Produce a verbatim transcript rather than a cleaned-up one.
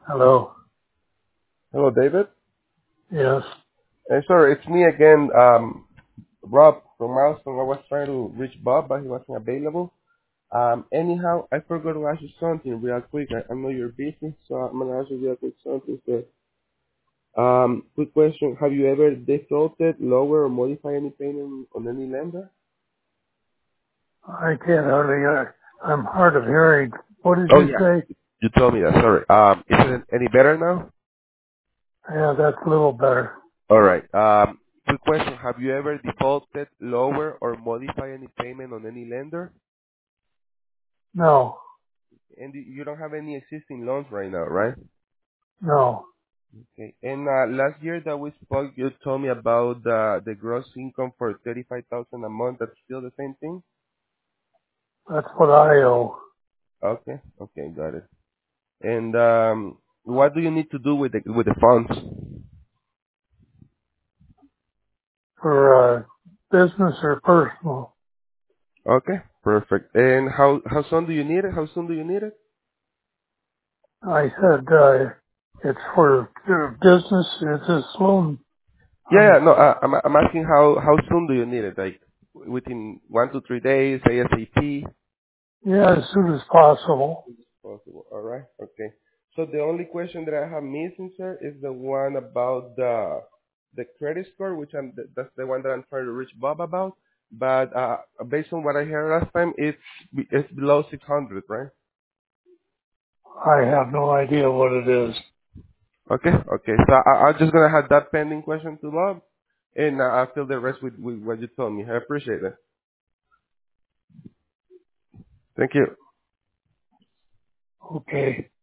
Hello. Hello, David. Yes. Uh, sorry, it's me again, um, Rob from Milestone. I was trying to reach Bob, but he wasn't available. Um, anyhow, I forgot to ask you something real quick. I, I know you're busy, so I'm gonna ask you real quick something. So, um, quick question: Have you ever defaulted, lower, or modify any payment on any lender? I can't hardly, uh, I'm hard of hearing. What did Oh you yeah, say? you told me that. Sorry. Um, is it any better now? Yeah, that's a little better. All right. Um, quick question: Have you ever defaulted, lower, or modify any payment on any lender? No, And you you don't have any existing loans right now, right? no, Okay. And uh, last year that we spoke, you told me about the the gross income for thirty-five thousand a month. That's still the same thing? that's what I owe Okay. Okay, got it. And um, what do you need to do with the with the funds? for, uh, business or personal. Okay, perfect. And how how soon do you need it? How soon do you need it? I said, uh, it's for uh, business. It's a loan. Yeah, Um, yeah, no, uh, I'm I'm asking how how soon do you need it? Like within one to three days, ASAP? yeah, as soon as possible. Possible. All right. Okay. So the only question that I have missing, sir, is the one about the the credit score, which I'm th- that's the one that I'm trying to reach Bob about. But uh, based on what I heard last time, it's be- it's below six hundred, right? I have no idea what it is. Okay. Okay. So I, I'm just gonna have that pending question to Bob, and uh, I'll fill the rest with, with what you told me. I appreciate it. Thank you. Okay.